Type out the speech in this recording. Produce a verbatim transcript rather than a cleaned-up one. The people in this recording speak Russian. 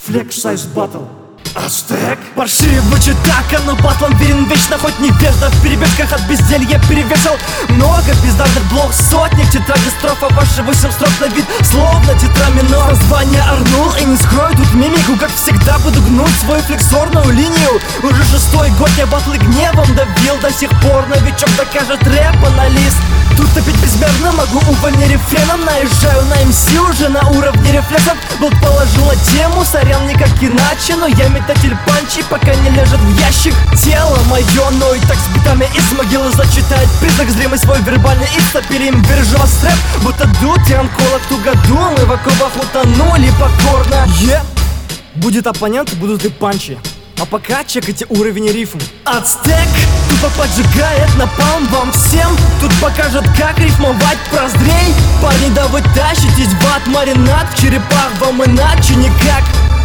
Ацтек Сайз Батл. Ацтек? Паршивый читака, но батлом верен вечно, хоть невежда в перебежках от безделья перевешал. Много бездарных блок, сотни в тетради строфа, ваши восемь строк на вид, словно тетраминор. Название Арнул и не скрою тут мимику, как всегда буду гнуть свою флексорную линию. Уже шестой год я батлы гневом давил, до сих пор новичок докажет рэп-аналист. Тут опять безмерно могу увольнять рефреном, наезжаю на эм си уже на уровне рефлексов. Был положила тему, сорян никак иначе, но я метатель панчи, пока не лежит в ящик. Тело мое, но и так с битами из могилы зачитает признак зримый свой вербальный икс. Перим вержу стрэп, будто дут и онколог тугодум, и в оковах утонули покорно. Yeah. Будет оппонент, будут и панчи. А пока чекайте уровень рифм. Ацтек тупо поджигает напалм вам всем. Тут покажет, как рифмовать прозрей. Парни, да вы тащитесь в ад, маринад в черепах, вам иначе никак.